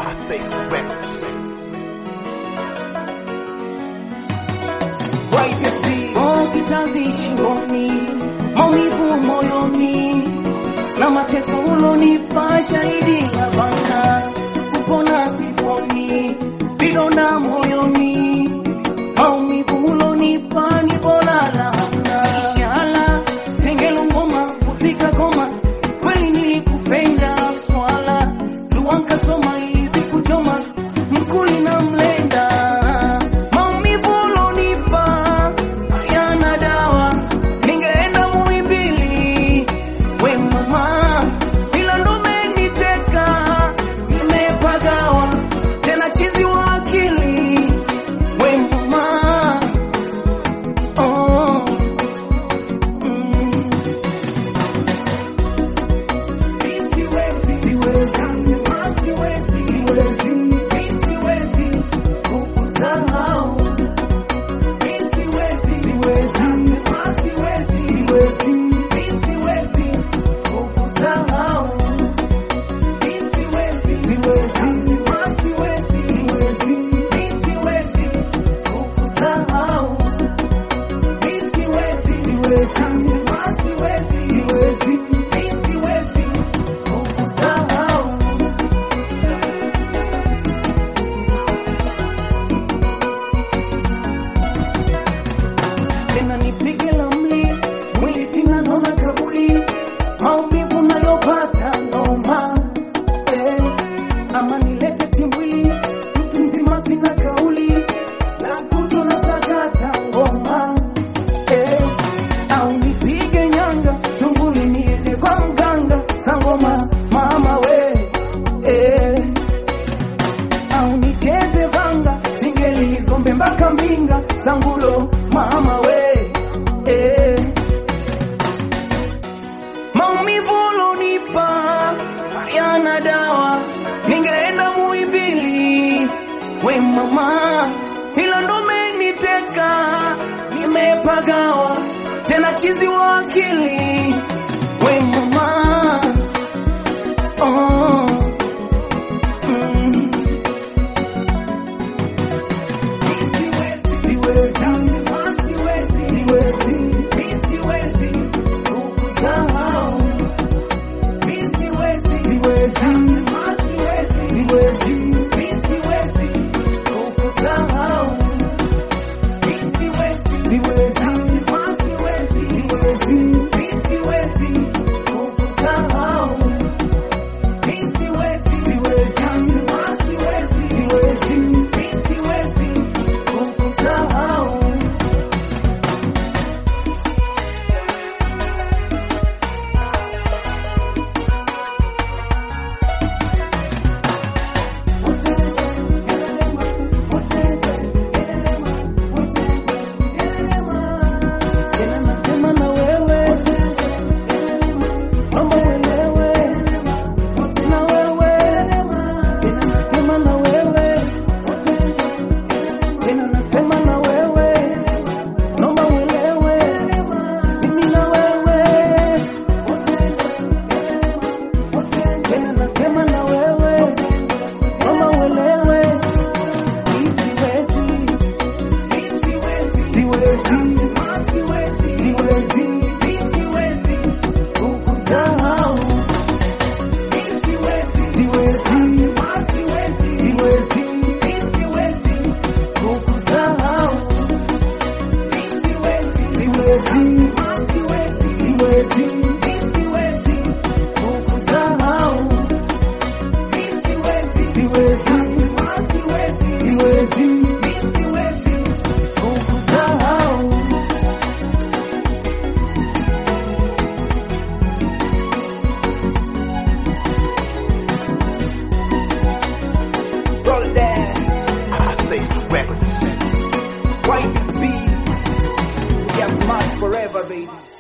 I face the records. Kitanzi shingoni, maumivu moyoni, na mateso ulonipa shahidi na bana, kupona siponi, vidonda moyoni, maumivu ulonipa ni bora laana. Inshallah, tengelo ngoma, muzika goma, kweli nilikupenda swala, luanka soma ili zikuchoma, mkuli na mlenda. Sina nona kabuli, maumivu nayopata noma, ama nilete timwili, mtu mzima sina kauli, na kuto na sakata ngoma, au nipige nyanga, tunguli niende kwa mganga, sangoma mama we, au nicheze vanga, singeli nizombe mpaka mbinga, sangulo mama we, maumivu ulonipa hayana dawa, ningeenda Muhimbili we mama, ila ndo umeniteka, nimepagawa tena chizi wa akili we mama, White speed, yes, smart forever, baby.